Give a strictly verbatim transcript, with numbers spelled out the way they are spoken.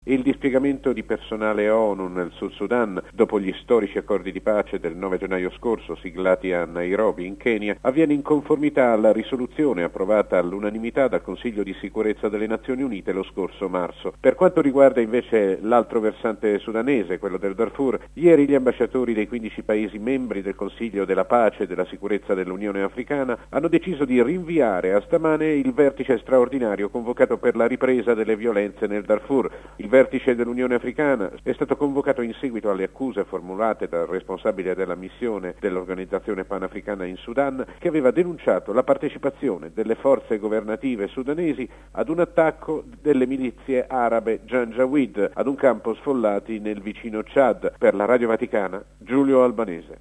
e il dispiegamento di personale ONU nel Sud Sudan dopo gli storici accordi di pace del nove gennaio scorso siglati a Nairobi in Kenya avviene in conformità alla risoluzione approvata all'unanimità dal Consiglio di sicurezza delle Nazioni Unite lo scorso marzo. Per quanto riguarda invece l'altro versante sudanese, quello del Darfur, ieri gli ambasciatori dei quindici paesi membri del Consiglio della pace e della sicurezza dell'Unione Africana hanno deciso di rinviare a stamane il vertice straordinario convocato per la ripresa delle violenze nel Darfur. Il vertice dell'Unione Africana è stato convocato in seguito alle accuse formulate dal responsabile della missione dell'Organizzazione Panafricana in Sudan, che aveva denunciato la partecipazione delle forze governative sudanesi ad un attacco delle milizie arabe Janjaweed ad un campo sfollati nel vicino Chad. Per la Radio Vaticana, Giulio Albanese.